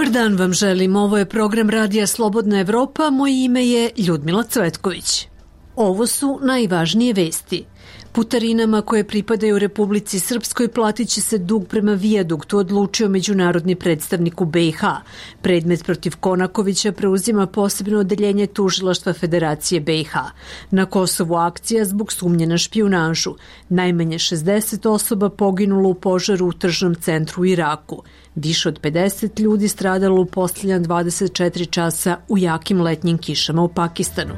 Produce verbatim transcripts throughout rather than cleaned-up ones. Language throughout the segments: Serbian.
Dobar dan vam želim, ovo je program Radija Slobodna Evropa, moje ime je Ljudmila Cvetković. Ovo su najvažnije vesti. Putarinama koje pripadaju Republici Srpskoj platit će se dug prema Vijaduktu, odlučio međunarodni predstavnik u B i H. Predmet protiv Konakovića preuzima posebno odeljenje tužilaštva Federacije B i H. Na Kosovu akcija zbog sumnje na špijunažu. Najmanje šezdeset osoba poginulo u požaru u tržnom centru u Iraku. Više od pedeset ljudi stradalo u posljednja dvadeset četiri časa u jakim letnjim kišama u Pakistanu.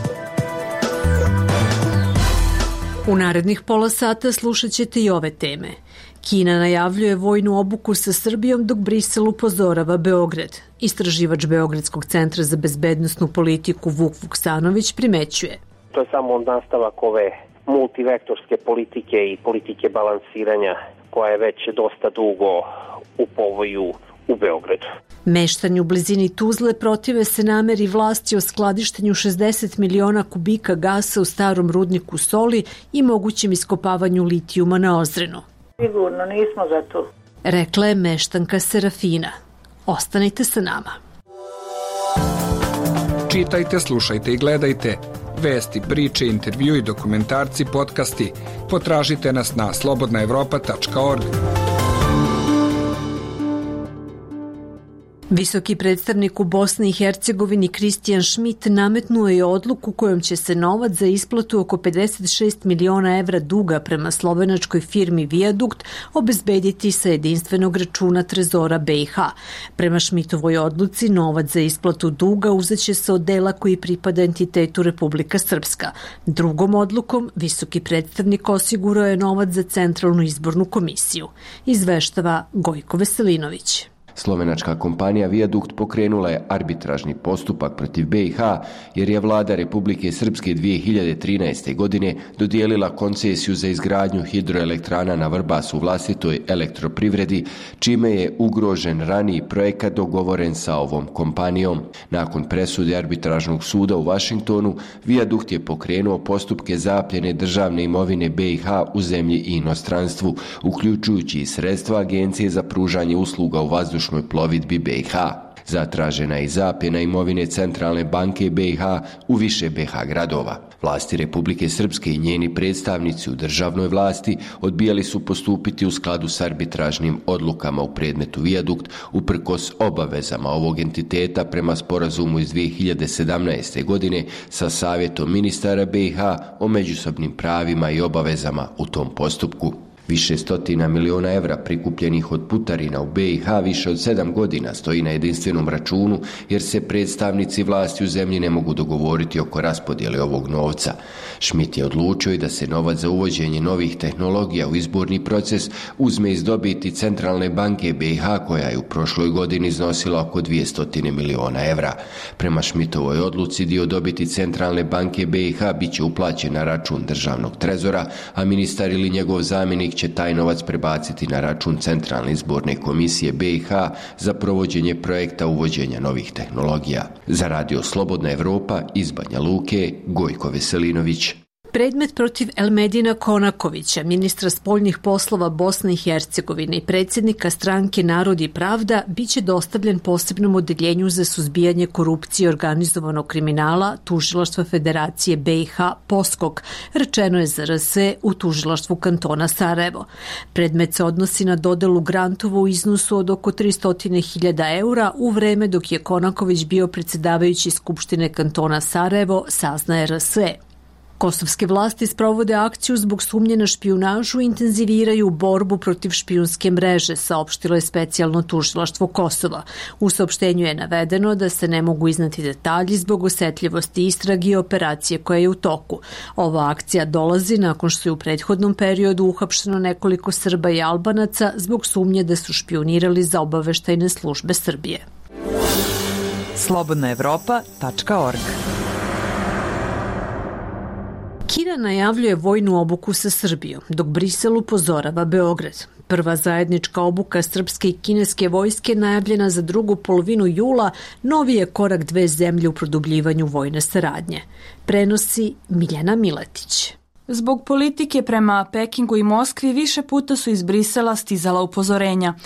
U narednih pola sata slušat ćete i ove teme. Kina najavljuje vojnu obuku sa Srbijom dok Brisel upozorava Beograd. Istraživač Beogradskog centra za bezbednosnu politiku Vuk Vuksanović primećuje. To je samo nastavak ove multivektorske politike i politike balansiranja koja je već dosta dugo u povoju u Beogradu. Meštani u blizini Tuzle protive se nameri vlasti o skladištenju šezdeset miliona kubika gasa u starom rudniku soli i mogućem iskopavanju litijuma na Ozrenu. Sigurno nismo za to. Rekla je meštanka Serafina. Ostanite sa nama. Čitajte, slušajte i gledajte. Vesti, priče, intervju i dokumentarci, podcasti. Potražite nas na slobodna evropa tačka org. Visoki predstavnik u Bosni i Hercegovini Kristijan Šmit nametnuo je odluku kojom će se novac za isplatu oko pedeset šest miliona evra duga prema slovenačkoj firmi Vijadukt obezbediti sa jedinstvenog računa Trezora B i H. Prema Šmitovoj odluci novac za isplatu duga uzeće se od dela koji pripada entitetu Republika Srpska. Drugom odlukom visoki predstavnik osigurao je novac za Centralnu izbornu komisiju. Izveštava Gojko Veselinović. Slovenačka kompanija Vijadukt pokrenula je arbitražni postupak protiv B i H jer je vlada Republike Srpske dvije hiljade trinaeste. godine dodijelila koncesiju za izgradnju hidroelektrana na Vrbasu u vlastitoj elektroprivredi, čime je ugrožen raniji projekat dogovoren sa ovom kompanijom. Nakon presude arbitražnog suda u Vašingtonu, Vijadukt je pokrenuo postupke zapljene državne imovine B i H u zemlji i inostranstvu, uključujući i sredstva Agencije za pružanje usluga u vazdušnoj plovidbi B i H. Zatražena je i zapljena imovine Centralne banke B i H u više B i H gradova. Vlasti Republike Srpske i njeni predstavnici u državnoj vlasti odbijali su postupiti u skladu s arbitražnim odlukama u predmetu Vijadukt uprkos obavezama ovog entiteta prema sporazumu iz dvije hiljade sedamnaeste. godine sa Savjetom ministara B i H o međusobnim pravima i obavezama u tom postupku. Više stotina miliona evra prikupljenih od putarina u B i H više od sedam godina stoji na jedinstvenom računu jer se predstavnici vlasti u zemlji ne mogu dogovoriti oko raspodjele ovog novca. Šmit je odlučio i da se novac za uvođenje novih tehnologija u izborni proces uzme iz dobiti Centralne banke B i H koja je u prošloj godini iznosila oko dvjesto miliona evra. Prema Šmitovoj odluci dio dobiti Centralne banke B i H bit će uplaćen na račun državnog trezora, a ministar ili njegov zamjenik će taj novac prebaciti na račun Centralne izborne komisije B i H za provođenje projekta uvođenja novih tehnologija. Za Radio Slobodna Evropa iz Banja Luke, Gojko Veselinović. Predmet protiv Elmedina Konakovića, ministra spoljnih poslova Bosne i Hercegovine i predsjednika stranke Narod i pravda, bit će dostavljen posebnom odeljenju za suzbijanje korupcije i organizovanog kriminala Tužilaštva Federacije B i H Poskok, rečeno je za R S u Tužilaštvu kantona Sarajevo. Predmet se odnosi na dodelu grantova u iznosu od oko tristo hiljada eura u vreme dok je Konaković bio predsjedavajući Skupštine kantona Sarajevo, saznaje R S. Kosovske vlasti sprovode akciju zbog sumnje na špijunažu i intenziviraju borbu protiv špijunske mreže, saopštilo je specijalno tužilaštvo Kosova. U saopštenju je navedeno da se ne mogu iznati detalji zbog osetljivosti istrage i operacije koja je u toku. Ova akcija dolazi nakon što je u prethodnom periodu uhapšeno nekoliko Srba i Albanaca zbog sumnje da su špijunirali za obaveštajne službe Srbije. slobodna evropa tačka org. Kina najavljuje vojnu obuku sa Srbijom, dok Brisel upozorava Beograd. Prva zajednička obuka srpske i kineske vojske najavljena za drugu polovinu jula novi je korak dve zemlje u produbljivanju vojne saradnje. Prenosi Miljana Miletić. Zbog politike prema Pekingu i Moskvi više puta su iz Brisela stizala upozorenja.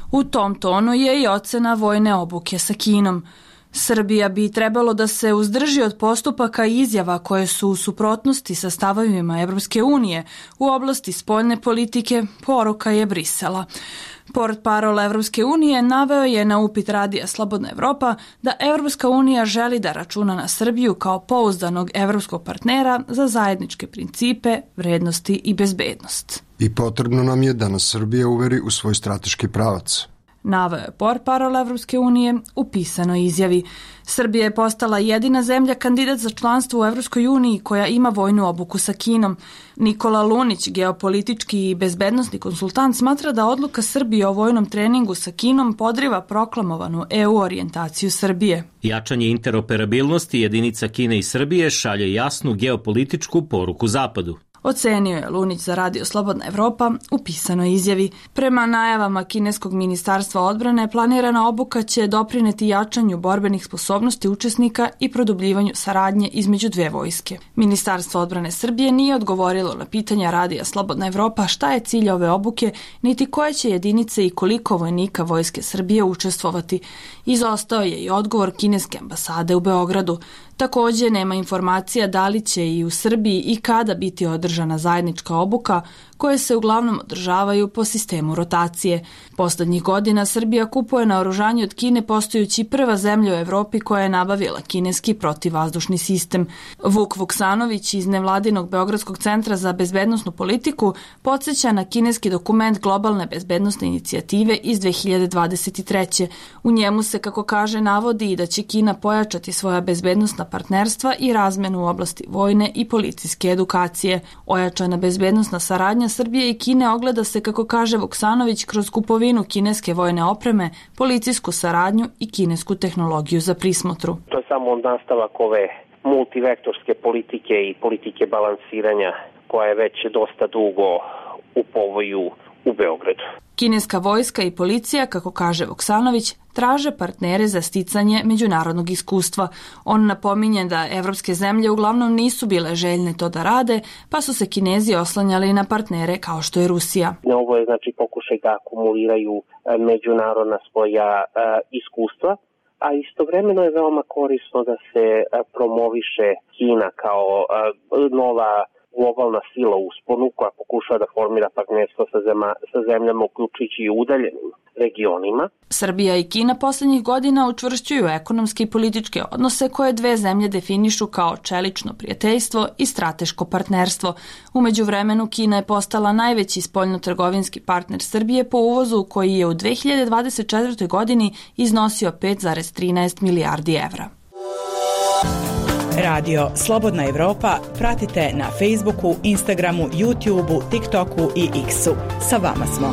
U tom tonu je i ocena vojne obuke sa Kinom. Srbija bi trebalo da se uzdrži od postupaka i izjava koje su u suprotnosti sa stavovima Evropske unije u oblasti spoljne politike, poruka je Brisela. Portparol Evropske unije naveo je na upit radija Slobodna Evropa da Evropska unija želi da računa na Srbiju kao pouzdanog evropskog partnera za zajedničke principe, vrednosti i bezbednost. I potrebno nam je da nas Srbija uveri u svoj strateški pravac. Naveo je portparol Evropske unije u pisanoj izjavi. Srbija je postala jedina zemlja kandidat za članstvo u Evropskoj uniji koja ima vojnu obuku sa Kinom. Nikola Lunić, geopolitički i bezbednosni konsultant, smatra da odluka Srbije o vojnom treningu sa Kinom podriva proklamovanu E U orijentaciju Srbije. Jačanje interoperabilnosti jedinica Kine i Srbije šalje jasnu geopolitičku poruku Zapadu. Ocenio je Lunić za radio Slobodna Evropa u pisanoj izjavi. Prema najavama kineskog ministarstva odbrane, planirana obuka će doprineti jačanju borbenih sposobnosti učesnika i produbljivanju saradnje između dve vojske. Ministarstvo odbrane Srbije nije odgovorilo na pitanja radija Slobodna Evropa šta je cilj ove obuke, niti koje će jedinice i koliko vojnika vojske Srbije učestvovati. Izostao je i odgovor kineske ambasade u Beogradu. Takođe, nema informacija da li će i u Srbiji i kada biti održana zajednička obuka, koje se uglavnom održavaju po sistemu rotacije. Poslednjih godina Srbija kupuje naoružanje od Kine, postajući prva zemlja u Evropi koja je nabavila kineski protivvazdušni sistem. Vuk Vuksanović iz nevladinog Beogradskog centra za bezbednosnu politiku podsjeća na kineski dokument globalne bezbednosne inicijative iz dve hiljade dvadeset treće. U njemu se, kako kaže, navodi i da će Kina pojačati svoja bezbednosna partnerstva i razmenu u oblasti vojne i policijske edukacije. Ojačana bezbednosna saradnja Srbije i Kine ogleda se, kako kaže Vuksanović, kroz kupovinu kineske vojne opreme, policijsku saradnju i kinesku tehnologiju za prismotru. To je samo nastavak ove multivektorske politike i politike balansiranja koja je već dosta dugo u povoju u Beogradu. Kineska vojska i policija, kako kaže Vuksanović, traže partnere za sticanje međunarodnog iskustva. On napominje da evropske zemlje uglavnom nisu bile željne to da rade, pa su se Kinezi oslanjali na partnere kao što je Rusija. Ovo je znači pokušaj da akumuliraju međunarodna svoja iskustva, a istovremeno je veoma korisno da se promoviše Kina kao nova globalna sila u usponu koja pokušava da formira partnerstvo sa, zema, sa zemljama uključujući i udaljenim regionima. Srbija i Kina poslednjih godina učvršćuju ekonomske i političke odnose koje dve zemlje definišu kao čelično prijateljstvo i strateško partnerstvo. U međuvremenu Kina je postala najveći spoljnotrgovinski partner Srbije po uvozu, koji je u dve hiljade dvadeset četvrtoj godini iznosio pet zarez trinaest milijardi evra. Radio Slobodna Evropa pratite na Facebooku, Instagramu, YouTubeu, TikToku i X-u. Sa vama smo.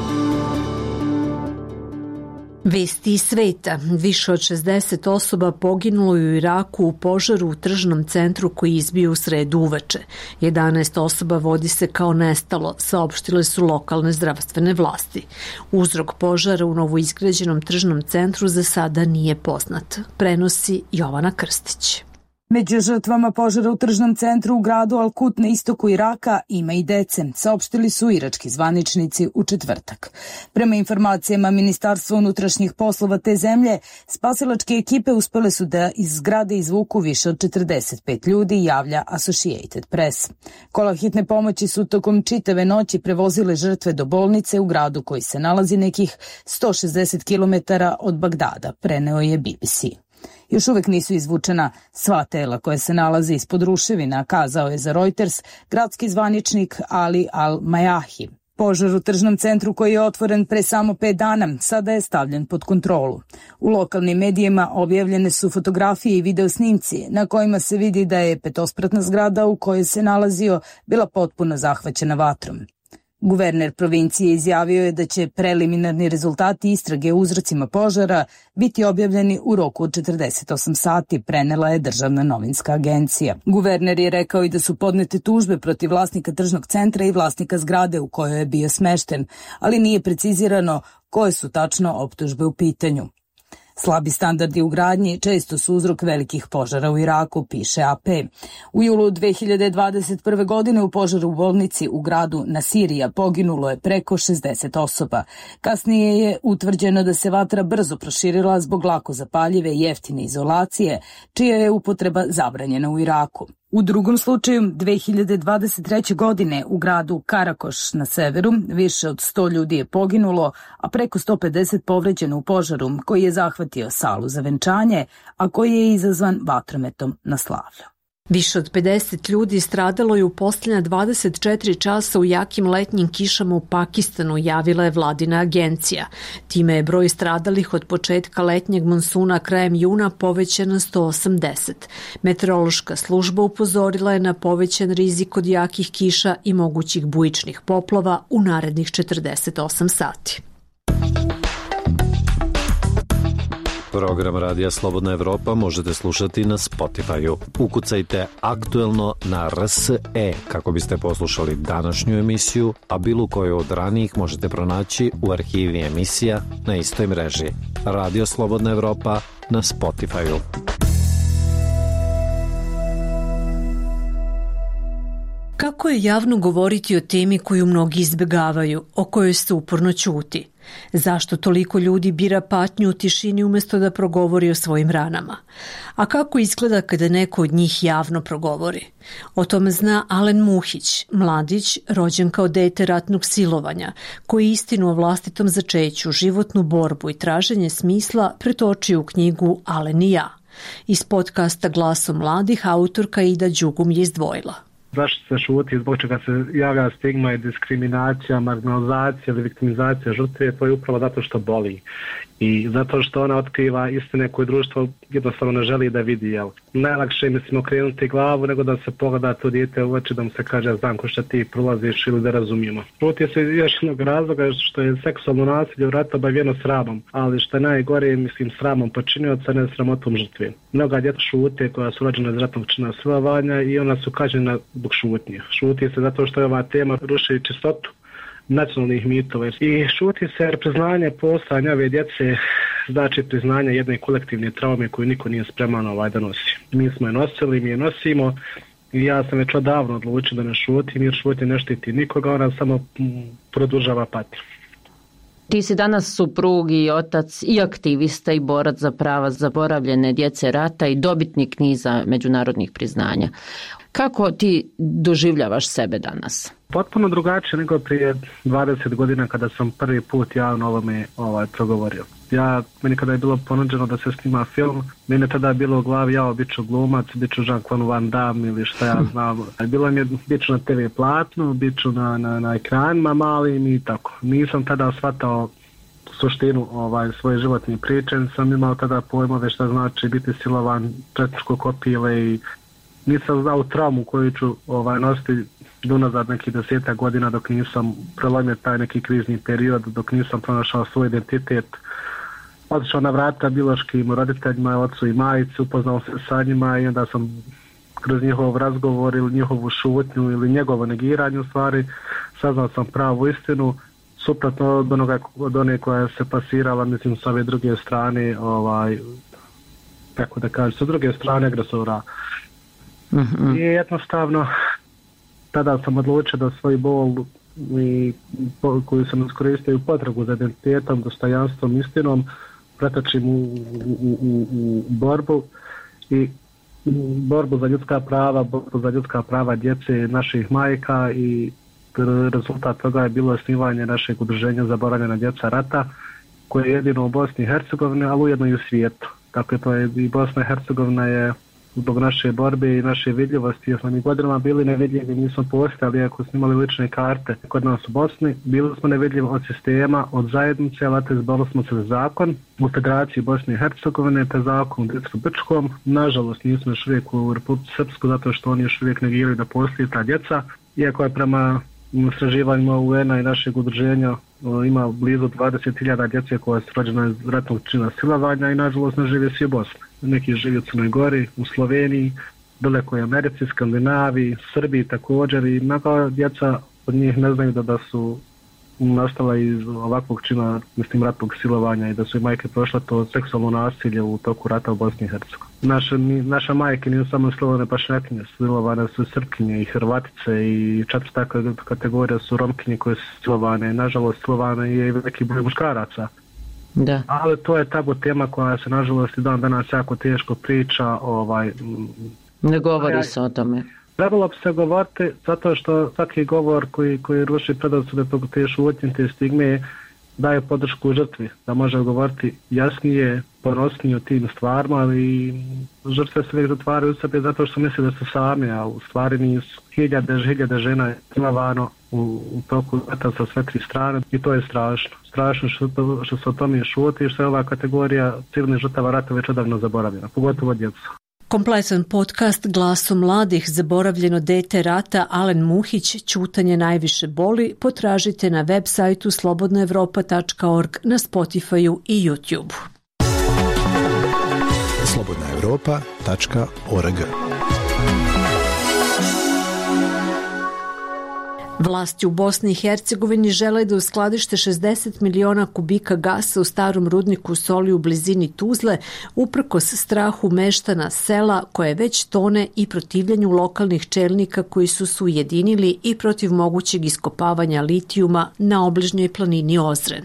Vesti iz sveta. Više od šezdeset osoba poginulo je u Iraku u požaru u tržnom centru koji izbio u sredu uveče. jedanaest osoba vodi se kao nestalo, saopštile su lokalne zdravstvene vlasti. Uzrok požara u novoizgrađenom tržnom centru za sada nije poznat, prenosi Jovana Krstić. Među žrtvama požara u tržnom centru u gradu Al-Kut na istoku Iraka ima i dece, saopštili su irački zvaničnici u četvrtak. Prema informacijama Ministarstva unutrašnjih poslova te zemlje, spasilačke ekipe uspele su da iz zgrade izvuku više od četrdeset pet ljudi, javlja Associated Press. Kola hitne pomoći su tokom čitave noći prevozile žrtve do bolnice u gradu koji se nalazi nekih sto šezdeset kilometara od Bagdada, preneo je B B C. Još uvek nisu izvučena sva tela koje se nalaze ispod ruševina, kazao je za Reuters gradski zvaničnik Ali Al-Majahi. Požar u tržnom centru koji je otvoren pre samo pet dana sada je stavljen pod kontrolu. U lokalnim medijima objavljene su fotografije i video snimci na kojima se vidi da je petospratna zgrada u kojoj se nalazio bila potpuno zahvaćena vatrom. Guverner provincije izjavio je da će preliminarni rezultati istrage o uzrocima požara biti objavljeni u roku od četrdeset osam sati, prenela je državna novinska agencija. Guverner je rekao i da su podnete tužbe protiv vlasnika tržnog centra i vlasnika zgrade u kojoj je bio smešten, ali nije precizirano koje su tačno optužbe u pitanju. Slabi standardi u gradnji često su uzrok velikih požara u Iraku, piše A P. U julu dve hiljade dvadeset prve. godine u požaru u bolnici u gradu Nasirija poginulo je preko šezdeset osoba. Kasnije je utvrđeno da se vatra brzo proširila zbog lako zapaljive i jeftine izolacije, čija je upotreba zabranjena u Iraku. U drugom slučaju, dve hiljade dvadeset treće. godine u gradu Karakoš na severu više od sto ljudi je poginulo, a preko sto pedeset povređeno u požaru koji je zahvatio salu za venčanje, a koji je izazvan vatrometom na slavlju. Više od pedeset ljudi stradalo je u posljednja dvadeset četiri časa u jakim letnjim kišama u Pakistanu, javila je vladina agencija. Time je broj stradalih od početka letnjeg monsuna krajem juna povećan na sto osamdeset. Meteorološka služba upozorila je na povećan rizik od jakih kiša i mogućih bujičnih poplava u narednih četrdeset osam sati. Program Radija Slobodna Evropa možete slušati na Spotify-u. Ukucajte aktuelno na R S E kako biste poslušali današnju emisiju, a bilo koju od ranijih možete pronaći u arhivi emisija na istoj mreži. Radio Slobodna Evropa na Spotify-u. Kako je javno govoriti o temi koju mnogi izbjegavaju, o kojoj se uporno ćuti? Zašto toliko ljudi bira patnju u tišini umjesto da progovori o svojim ranama? A kako izgleda kada neko od njih javno progovori? O tome zna Alen Muhić, mladić rođen kao dete ratnog silovanja, koji istinu o vlastitom začeću, životnu borbu i traženje smisla pretočio u knjigu Alen i ja. Iz podcasta Glasom mladih autorka Ida Đugum je izdvojila. Zašto se šuti, zbog čega se javlja stigma i diskriminacija, marginalizacija ili viktimizacija žrtve, to je upravo zato što boli. I zato što ona otkriva istine koje društvo jednostavno ne želi da vidi. Jel? Najlakše je, mislim, okrenuti glavu nego da se pogleda to dijete u oči, da mu se kaže znam ko što ti prolaziš ili da razumijemo. Šuti se još jednog razloga što je seksualno nasilje u ratu obavijeno sramom, ali što je najgore, mislim, sramom počinioca, ne sramotom žrtve. Mnoga djeca šute koja su rođena iz ratnog čina silovanja i ona su kažnjena zbog šutnje. Šuti se zato što je ova tema ruši čistotu nacionalnih mitova. I šuti se jer priznanje postojanja ove djece znači priznanje jedne kolektivne traume koju niko nije spreman ovaj da nosi. Mi smo je nosili, mi je nosimo i ja sam već odavno odlučio da ne šutim jer šutnje ne štiti nikoga, ona samo produžava patnju. Ti si danas suprug i otac i aktivista i borac za prava zaboravljene djece rata i dobitnik niza međunarodnih priznanja. Kako ti doživljavaš sebe danas? Potpuno drugačije nego prije dvadeset godina kada sam prvi put javno ovome ovaj, progovorio. Ja, meni kada je bilo ponuđeno da se snima film, meni tada je bilo u glavi ja bit ću glumac, bit ću Jean-Claude Van Damme ili šta ja znam. Bilo mi je bit ću na te ve platnu, bit ću na, na, na ekranima malim i tako. Nisam tada shvatao suštinu ovaj, svoje životne priče, sam imao tada pojmove šta znači biti silovan, četničko kopile i nisam znao traumu koju ću ovaj, nositi unazad nekih desetak godina dok nisam prelomio taj neki krizni period, dok nisam pronašao svoj identitet. Otišao na vrata biološkim roditeljima, ocu i majici, upoznao se sa njima i onda sam kroz njihov razgovor ili njihovu šutnju ili njegovo negiranje u stvari saznao sam pravu istinu, suprotno od, onoga, od one koja se pasirala, mislim, s ove druge strane, ovaj, kako da kažem, sa druge strane agresora. Mm-hmm. I jednostavno tada sam odlučio da svoj bol i po, koju sam iskoristio u potragu za identitetom, dostojanstvom, istinom pretočim u, u, u, u borbu i borbu za ljudska prava, borbu za ljudska prava djece naših majka i rezultat toga je bilo osnivanje našeg udruženja Zaboravljena djeca rata koje je jedino u Bosni i Hercegovini, ali ujedno i u svijetu. Dakle, to je i Bosna i Hercegovina je zbog naše borbe i naše vidljivosti, jer smo mi godinama bili nevidljivi, nismo postojali, ako smo imali lične karte kod nas u Bosni, bili smo nevidljivi od sistema, od zajednice, ali izbali smo se za zakon u Federaciji Bosne i Hercegovine, te zakon u Dicru Brčkom. Nažalost, nismo još uvijek u Republici Srpsku, zato što oni još uvijek negiraju da postoji ta djeca, iako je prema istraživanjima U N-a i našeg udruženja ima blizu dvadeset hiljada djece koja su rođena iz ratnog čina silovanja i nažalost ne žive svi u Bosni. Neki živi u Crnoj Gori, u Sloveniji, daleko je Americi, Skandinaviji, Srbiji također i mnoga djeca od njih ne znaju da, da su nastala iz ovakvog čina, mislim, ratnog silovanja i da su i majke prošle to seksualno nasilje u toku rata u Bosni i Hercegovini. Naše, naša majke nisu samo silovane pašnjakinje, silovane su Srpkinje i Hrvatice i četvrta kategorija su Romkinje koje su silovane. Nažalost, silovane je i veliki broj muškaraca. Da. Ali to je tabu tema koja se nažalost i dan danas jako teško priča. Ovaj, ne govori se o tome. Trebalo bi se govoriti zato što svaki govor koji, koji ruši predrasude, te šutnje, te stigme daje podršku žrtvi, da može govoriti jasnije, ponosnije o tim stvarima, ali žrtve se uvijek zatvaraju u sebi zato što misle da su sami, a u stvari nisu. Hiljade, hiljade žena je silovano u, u toku rata sa sve tri strane i to je strašno. Strašno što, to, što se o tome šuti i što je ova kategorija civilnih žrtava rata već odavno zaboravljena, pogotovo djecu. Kompletan podcast Glasom mladih, zaboravljeno dete rata, Alen Muhić, Ćutanje najviše boli, potražite na web sajtu slobodna evropa tačka org, na Spotifyu i YouTube. slobodna evropa tačka org. Vlasti u Bosni i Hercegovini žele da uskladište šezdeset miliona kubika gasa u starom rudniku soli u blizini Tuzle, uprkos strahu meštana sela koje već tone i protivljenju lokalnih čelnika koji su se ujedinili i protiv mogućeg iskopavanja litijuma na obližnjoj planini Ozren.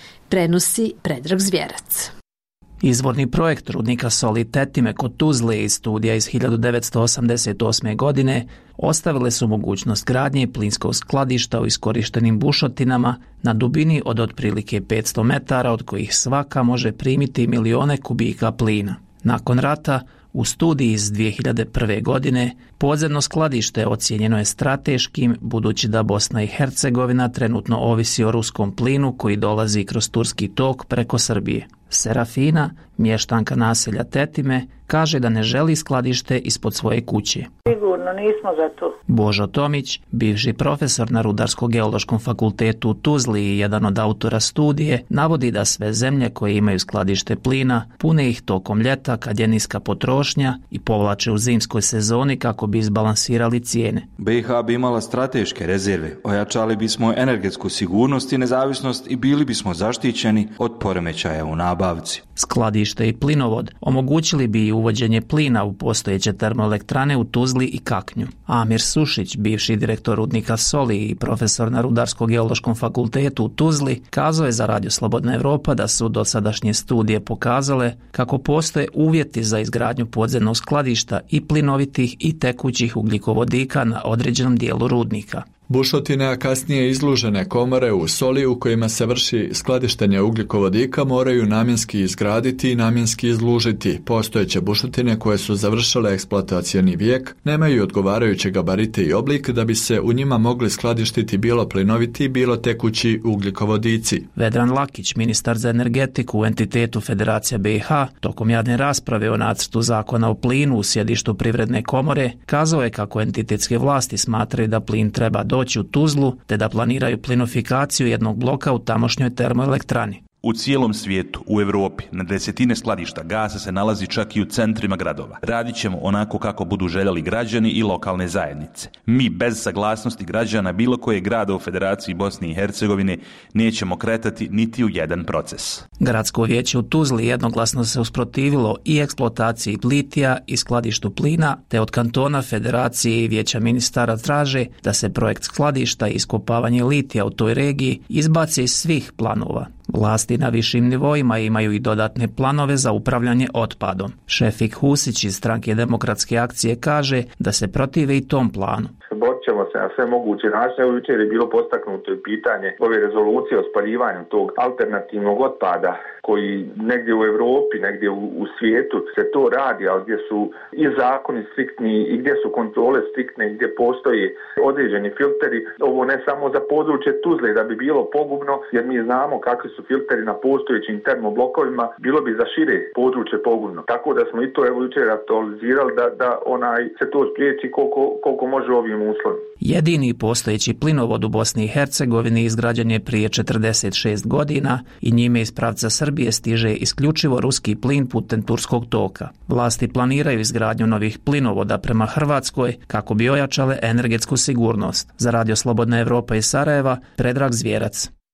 Prenosi Predrag Zvjerac. Izvorni projekt rudnika soli Tetime kod Tuzle iz studija iz hiljadu devetsto osamdeset osme. godine ostavile su mogućnost gradnje plinskog skladišta u iskorištenim bušotinama na dubini od otprilike petsto metara, od kojih svaka može primiti milione kubika plina. Nakon rata, u studiji iz dvije hiljade prve. godine, podzemno skladište ocijenjeno je strateškim, budući da Bosna i Hercegovina trenutno ovisi o ruskom plinu koji dolazi kroz turski tok preko Srbije. Serafina, mještanka naselja Tetime, kaže da ne želi skladište ispod svoje kuće. Sigurno nismo za to. Božo Tomić, bivši profesor na Rudarsko-geološkom fakultetu u Tuzli i jedan od autora studije, navodi da sve zemlje koje imaju skladište plina pune ih tokom ljeta kad je niska potrošnja i povlače u zimskoj sezoni kako bi izbalansirali cijene. B i H bi imala strateške rezerve, ojačali bismo energetsku sigurnost i nezavisnost i bili bismo zaštićeni od poremećaja u nabavci. Skladište i plinovod omogućili bi i uvođenje plina u postojeće termoelektrane u Tuzli i Kaknju. Amir Sušić, bivši direktor rudnika soli i profesor na Rudarsko-geološkom fakultetu u Tuzli, kazao je za Radio Slobodna Evropa da su dosadašnje studije pokazale kako postoje uvjeti za izgradnju podzemnog skladišta i plinovitih i tekućih ugljikovodika na određenom dijelu rudnika. Bušotine, a kasnije izlužene komore u soli u kojima se vrši skladištenje ugljikovodika moraju namjenski izgraditi i namjenski izlužiti. Postojeće bušotine koje su završile eksploatacioni vijek nemaju odgovarajuće gabarite i oblik da bi se u njima mogli skladištiti bilo plinoviti, bilo tekući ugljikovodici. Vedran Lakić, ministar za energetiku u entitetu Federacija B i H, tokom javne rasprave o nacrtu zakona o plinu u sjedištu Privredne komore, kazao je kako entitetske vlasti smatraju da plin treba doći u Tuzlu, te da planiraju plinofikaciju jednog bloka u tamošnjoj termoelektrani. U cijelom svijetu, u Europi, na desetine skladišta gasa se nalazi čak i u centrima gradova. Radit ćemo onako kako budu željeli građani i lokalne zajednice. Mi bez saglasnosti građana bilo koje grada u Federaciji Bosne i Hercegovine nećemo kretati niti u jedan proces. Gradsko vijeće u Tuzli jednoglasno se usprotivilo i eksploataciji litija i skladištu plina, te od kantona Federacije i vijeća ministara traže da se projekt skladišta i iskopavanje litija u toj regiji izbaci iz svih planova. Vlasti na višim nivoima imaju i dodatne planove za upravljanje otpadom. Šefik Husić iz Stranke demokratske akcije kaže da se protive i tom planu. Borit ćemo se na sve moguće načine. Jučer je bilo postaknuto i pitanje ove rezolucije o spaljivanju tog alternativnog otpada koji negdje u Europi, negdje u, u svijetu se to radi, ali gdje su i zakoni striktni i gdje su kontrole striktne i gdje postoji određeni filteri. Ovo ne samo za područje Tuzle da bi bilo pogubno, jer mi znamo kakvi su filteri na postojećim termoblokovima, bilo bi za šire područje pogubno. Tako da smo i to evo jučer aktualizirali da, da onaj se to spriječi koliko, koliko može ovim uslovima. Jedini postojeći plinovod u Bosni i Hercegovini izgrađen je prije četrdeset šest godina i njime iz pravca Srbije stiže isključivo ruski plin putem turskog toka. Vlasti planiraju izgradnju novih plinovoda prema Hrvatskoj kako bi ojačale energetsku sigurnost. Za Radio Slobodna Evropa iz Sarajeva, Predrag Zvjerac.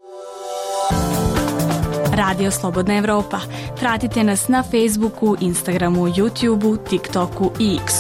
Radio Slobodna Evropa. Pratite nas na Facebooku, Instagramu, YouTubeu, TikToku i X-u.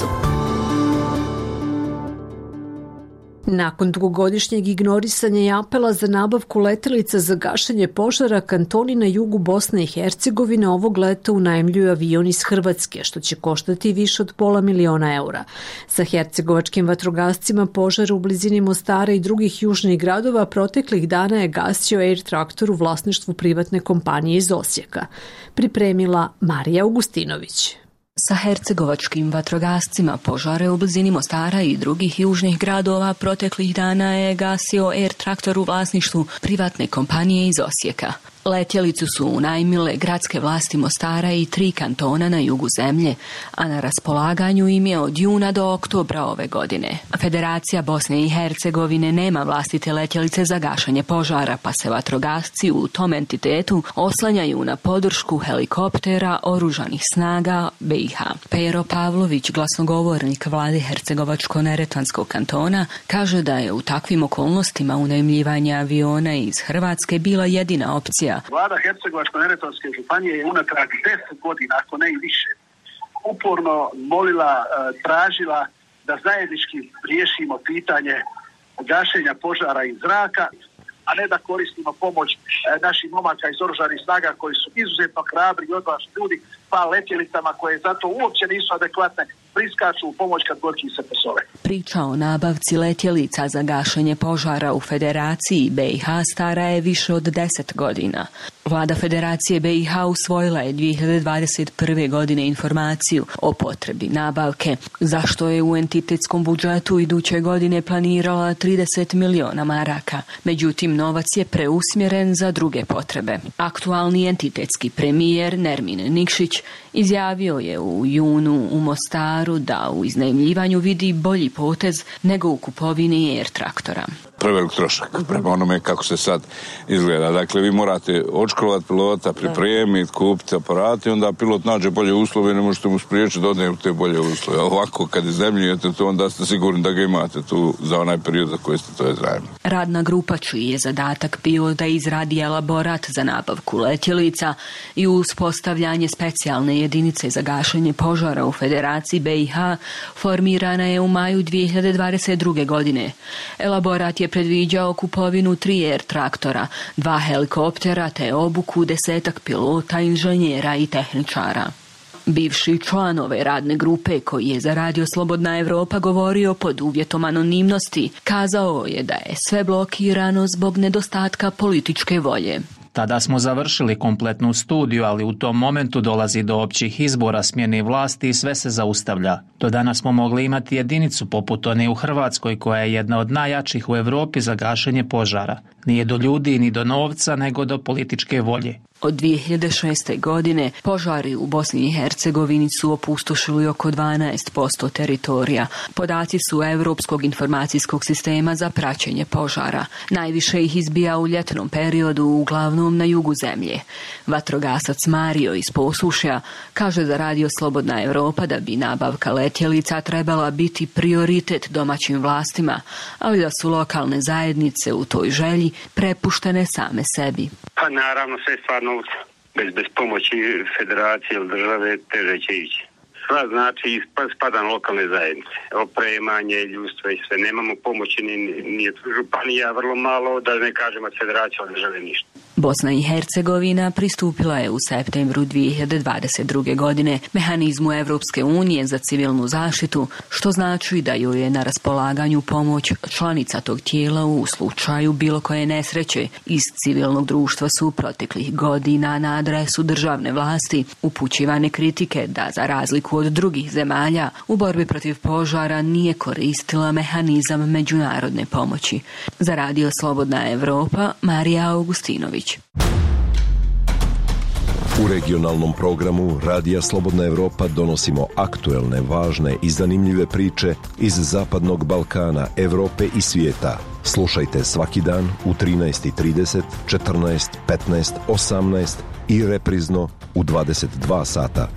Nakon dugogodišnjeg ignorisanja i apela za nabavku letelica za gašenje požara, kantoni na jugu Bosne i Hercegovine ovog leta unajmljuju avion iz Hrvatske, što će koštati više od pola miliona eura. Sa hercegovačkim vatrogascima požar u blizini Mostara i drugih južnih gradova proteklih dana je gasio Air Traktor u vlasništvu privatne kompanije iz Osijeka. Pripremila Marija Augustinović. Sa hercegovačkim vatrogascima požare u blizini Mostara i drugih južnih gradova proteklih dana je gasio Air Traktor u vlasništvu privatne kompanije iz Osijeka. Letjelicu su unajmile gradske vlasti Mostara i tri kantona na jugu zemlje, a na raspolaganju im je od juna do oktobra ove godine. Federacija Bosne i Hercegovine nema vlastite letjelice za gašenje požara, pa se vatrogasci u tom entitetu oslanjaju na podršku helikoptera oružanih snaga B i H. Pero Pavlović, glasnogovornik vlade Hercegovačko-neretvanskog kantona, kaže da je u takvim okolnostima unajmljivanje aviona iz Hrvatske bila jedina opcija. Vlada Hercegovačko-neretvanske županije je unatrag deset godina, ako ne i više, uporno molila, tražila da zajednički riješimo pitanje gašenja požara iz zraka, a ne da koristimo pomoć naših momaka iz oružanih snaga koji su izuzetno hrabri i odvažni ljudi, pa letjelicama koje zato uopće nisu adekvatne priskaču u pomoć kad god se posove. Priča o nabavci letjelica za gašenje požara u Federaciji B i H stara je više od deset godina. Vlada Federacije B i H usvojila je dvije hiljade dvadeset prve. godine informaciju o potrebi nabavke, zašto je u entitetskom budžetu iduće godine planirala trideset miliona maraka. Međutim, novac je preusmjeren za druge potrebe. Aktualni entitetski premijer Nermin Nikšić izjavio je u junu u Mostaru da u iznajmljivanju vidi bolji potez nego u kupovini Air Traktora. Prevelik trošak prema onome kako se sad izgleda. Dakle, vi morate odškolovati pilota, pripremiti, kupiti aparate i onda pilot nađe bolje uslove i ne možete mu spriječiti da odne u te bolje uslove. A ovako, kad iznajmljujete to, onda ste sigurni da ga imate tu za onaj period za koji ste to iznajmili. Radna grupa čiji je zadatak bio da izradi elaborat za nabavku letjelica i uspostavljanje specijalne jedinice za gašenje požara u Federaciji B i H formirana je u maju dvije hiljade dvadeset druge. godine. Elaborat je predviđao kupovinu tri Air Traktora, dva helikoptera te obuku desetak pilota, inženjera i tehničara. Bivši član ove radne grupe, koji je za Radio Slobodna Evropa govorio pod uvjetom anonimnosti, kazao je da je sve blokirano zbog nedostatka političke volje. Tada smo završili kompletnu studiju, ali u tom momentu dolazi do općih izbora, smjene vlasti i sve se zaustavlja. Do danas smo mogli imati jedinicu poput one u Hrvatskoj koja je jedna od najjačih u Europi za gašenje požara. Nije do ljudi ni do novca, nego do političke volje. Od dvije hiljade šeste. godine požari u Bosni i Hercegovini su opustošili oko dvanaest posto teritorija. Podaci su Europskog informacijskog sistema za praćenje požara. Najviše ih izbija u ljetnom periodu, uglavnom na jugu zemlje. Vatrogasac Mario iz Posušja kaže za Radio Slobodna Evropa da bi nabavka letjelica trebala biti prioritet domaćim vlastima, ali da su lokalne zajednice u toj želji prepuštene same sebi. Pa naravno sve stvar novca. Bez, bez pomoći federacije ili države teže će ići. Sva znači spada na lokalne zajednice. Opremanje, ljudstvo i sve. Nemamo pomoći ni, ni od županija, vrlo malo, da ne kažem od federacije ili države ništa. Bosna i Hercegovina pristupila je u septembru dvije hiljade dvadeset druge. godine mehanizmu Evropske unije za civilnu zaštitu, što znači da joj je na raspolaganju pomoć članica tog tijela u slučaju bilo koje nesreće. Iz civilnog društva su proteklih godina na adresu državne vlasti upućivane kritike da za razliku od drugih zemalja u borbi protiv požara nije koristila mehanizam međunarodne pomoći. Za Radio Slobodna Evropa, Marija Augustinović. U regionalnom programu Radija Slobodna Evropa donosimo aktuelne, važne i zanimljive priče iz Zapadnog Balkana, Evrope i svijeta. Slušajte svaki dan u trinaest i trideset, četrnaest, petnaest, osamnaest i reprizno u dvadeset dva sata.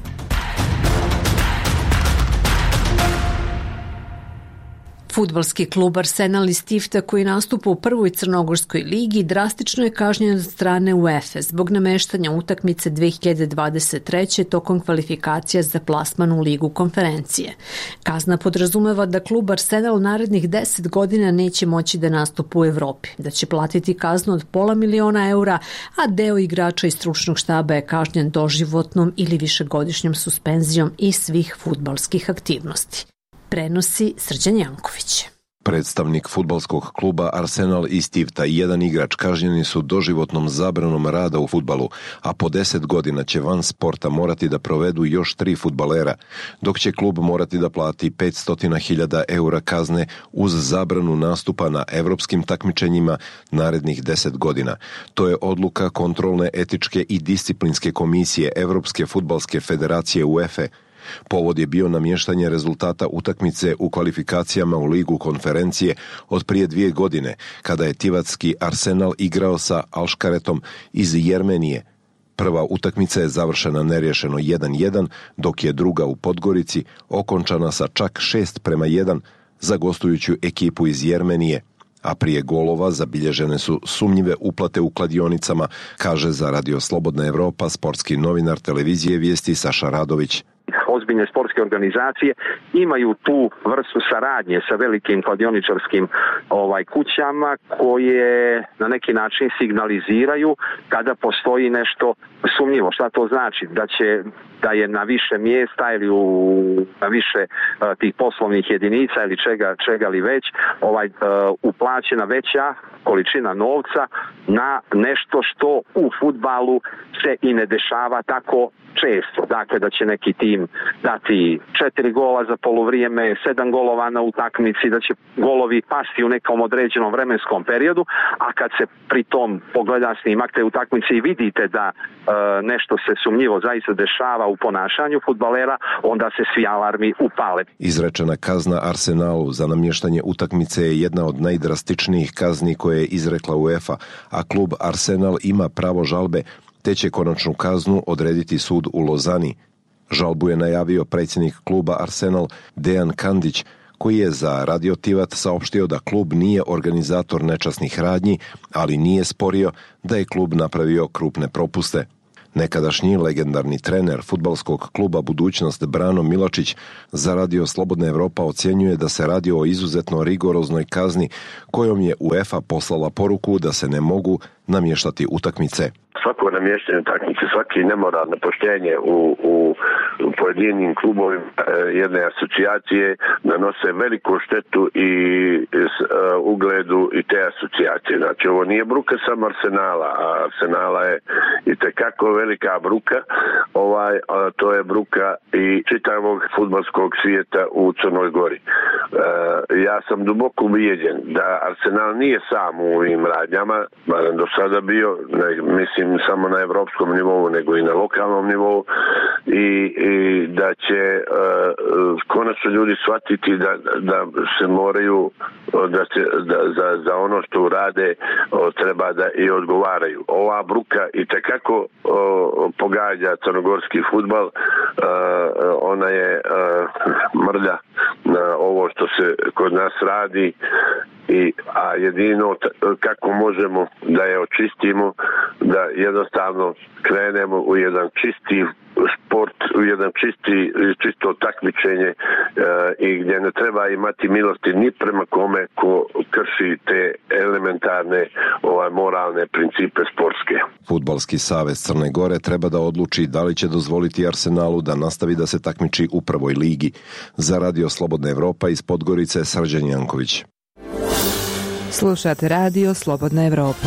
Fudbalski klub Arsenal iz Tifta koji nastupa u prvoj crnogorskoj ligi drastično je kažnjen od strane UEFA zbog nameštanja utakmice dve hiljade dvadeset treće tokom kvalifikacija za plasman u ligu konferencije. Kazna podrazumeva da klub Arsenal narednih deset godina neće moći da nastupa u Evropi, da će platiti kaznu od pola miliona eura, a deo igrača i stručnog štaba je kažnjen doživotnom ili višegodišnjom suspenzijom i svih fudbalskih aktivnosti. Prenosi Srđan Janković. Predstavnik fudbalskog kluba Arsenal iz Tifta i jedan igrač kažnjeni su doživotnom zabranom rada u fudbalu, a po deset godina će van sporta morati da provedu još tri fudbalera, dok će klub morati da plati petsto hiljada eura kazne uz zabranu nastupa na evropskim takmičenjima narednih deset godina. To je odluka kontrolne, etičke i disciplinske komisije Evropske fudbalske federacije UEFA. Povod je bio namještanje rezultata utakmice u kvalifikacijama u ligu konferencije od prije dvije godine, kada je tivatski Arsenal igrao sa Alškaretom iz Jermenije. Prva utakmica je završena neriješeno jedan jedan, dok je druga u Podgorici okončana sa čak šest prema jedan za gostujuću ekipu iz Jermenije, a prije golova zabilježene su sumnjive uplate u kladionicama, kaže za Radio Slobodna Evropa sportski novinar televizije Vijesti Saša Radović. Ozbiljne sportske organizacije imaju tu vrstu saradnje sa velikim kladioničarskim ovaj kućama koje na neki način signaliziraju kada postoji nešto sumnjivo. Šta to znači? Da će da je na više mjesta ili u, na više uh, tih poslovnih jedinica ili čega, čega li već ovaj, uh, uplaćena veća količina novca na nešto što u fudbalu se i ne dešava tako često. Dakle, da će neki tim dati četiri gola za poluvrijeme, sedam golova na utakmici, da će golovi pasti u nekom određenom vremenskom periodu, a kad se pri tom pogleda snimak te utakmice i vidite da e, nešto se sumnjivo zaista dešava u ponašanju fudbalera, onda se svi alarmi upale. Izrečena kazna Arsenalu za namještanje utakmice je jedna od najdrastičnijih kazni koje je izrekla UEFA, a klub Arsenal ima pravo žalbe, te će konačnu kaznu odrediti sud u Lozani. Žalbu je najavio predsjednik kluba Arsenal Dejan Kandić, koji je za Radio Tivat saopštio da klub nije organizator nečasnih radnji, ali nije sporio da je klub napravio krupne propuste. Nekadašnji legendarni trener fudbalskog kluba Budućnost Brano Miločić za Radio Slobodna Evropa ocjenjuje da se radi o izuzetno rigoroznoj kazni kojom je UEFA poslala poruku da se ne mogu namještati utakmice. Svako namještanje utakmice, svaki nemoral, nepoštenje u, u, u pojedinim klubovima jedne asocijacije nanose veliku štetu i s, uh, ugledu i te asocijacije. Znači, ovo nije bruka samo Arsenala, a Arsenala je i tekako velika bruka. Ovaj, a to je bruka i čitavog fudbalskog svijeta u Crnoj Gori. Uh, ja sam duboko ubijeđen da Arsenal nije sam u ovim radnjama, barem do sada bio, ne, mislim samo na evropskom nivou, nego i na lokalnom nivou i, i da će uh, konačno ljudi shvatiti da, da se moraju da se, da, za, za ono što rade uh, treba da i odgovaraju. Ova bruka i tekako uh, pogađa crnogorski fudbal, uh, ona je uh, mrlja na ovo što se kod nas radi i, a jedino t- kako možemo da je očistimo, da jednostavno krenemo u jedan čisti sport, u jedan čisti, čisto takmičenje e, i gdje ne treba imati milosti ni prema kome ko krši te elementarne ovaj, moralne principe sportske. Fudbalski savez Crne Gore treba da odluči da li će dozvoliti Arsenalu da nastavi da se takmiči u prvoj ligi. Za Radio Slobodna Evropa iz Podgorice Srđan Janković. Slušate Radio Slobodna Evropa.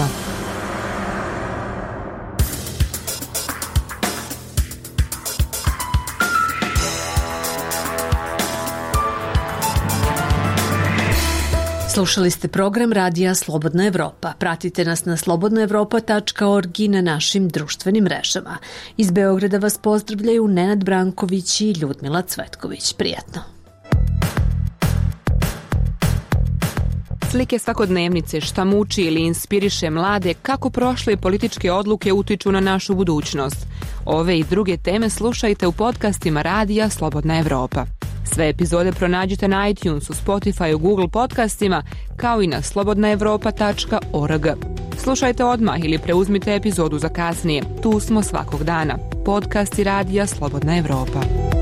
Slušali ste program Radija Slobodna Evropa. Pratite nas na slobodna evropa tačka org i na našim društvenim mrežama. Iz Beograda vas pozdravljaju Nenad Branković i Ljudmila Cvetković. Prijetno. Slike svakodnevnice, šta muči ili inspiriše mlade, kako prošle političke odluke utiču na našu budućnost. Ove i druge teme slušajte u podcastima Radija Slobodna Evropa. Sve epizode pronađite na iTunesu, Spotifyu, Google podcastima, kao i na slobodna evropa tačka org. Slušajte odmah ili preuzmite epizodu za kasnije. Tu smo svakog dana. Podcast i radija Slobodna Evropa.